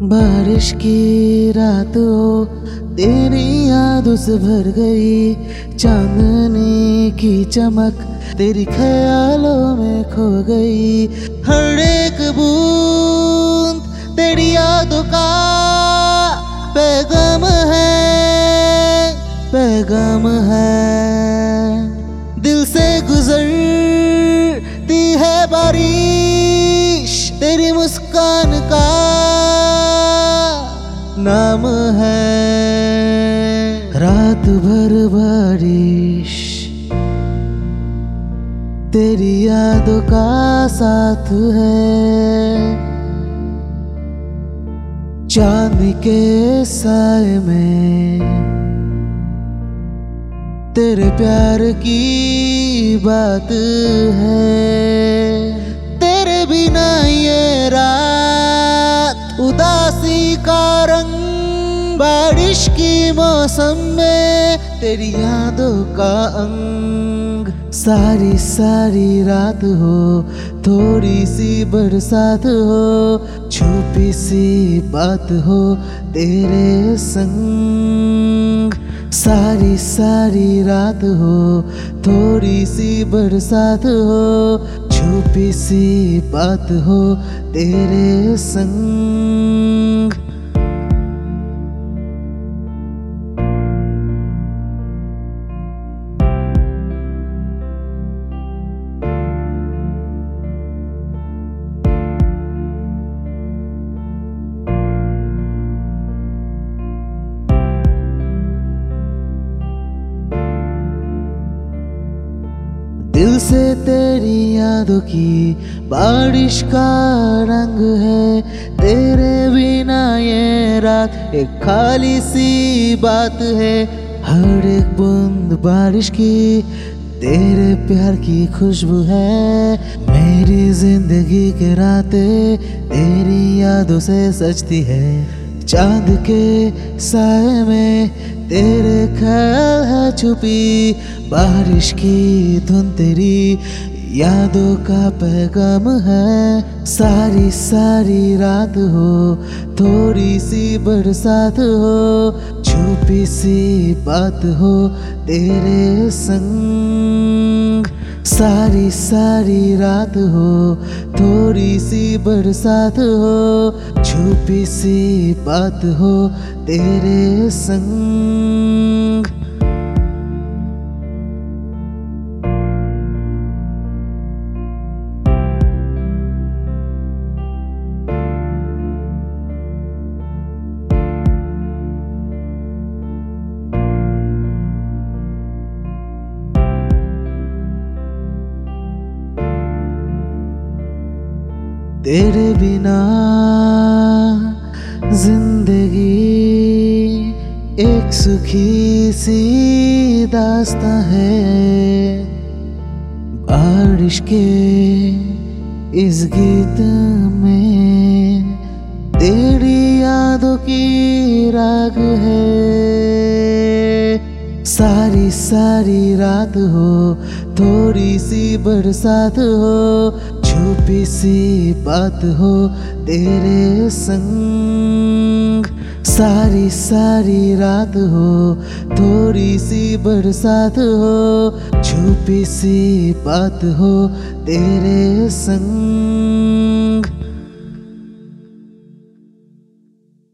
बारिश की रात हो, तेरी यादों से भर गई। चांदनी की चमक तेरी ख्यालों में खो गई। हर एक बूंद तेरी यादों का पैगाम है, पैगाम है। दिल से गुजरती है बारिश, तेरी मुस्कान का नाम है। रात भर बारिश तेरी यादों का साथ है। चांद के साए में तेरे प्यार की बात है। तेरे बिना ये रात उदासी का रंग, बारिश की मौसम में तेरी यादों का अंग। सारी सारी रात हो, थोड़ी सी बरसात हो, छुपी सी बात हो तेरे संग। सारी सारी रात हो, थोड़ी सी बरसात हो, छुपी सी बात हो तेरे संग। दिल से तेरी यादों की बारिश का रंग है। तेरे बिना ये रात एक खाली सी बात है। हर एक बूंद बारिश की तेरे प्यार की खुशबू है। मेरी जिंदगी की रातें तेरी यादों से सजती है। चांद के साए में तेरे ख्याल है छुपी, बारिश की धुन तेरी यादों का पैगाम है। सारी सारी रात हो, थोड़ी सी बरसात हो, छुपी सी बात हो तेरे संग। सारी सारी रात हो, थोड़ी सी बरसात हो, छुपी सी बात हो तेरे संग। तेरे बिना जिंदगी एक सुखी सी दास्तां है। बारिश के इस गीत में तेरी यादों की राग है। सारी सारी रात हो, थोड़ी सी बरसात हो, छुपी सी बात हो तेरे संग। सारी सारी रात हो, थोड़ी सी बरसात हो, छुपी सी बात हो तेरे संग।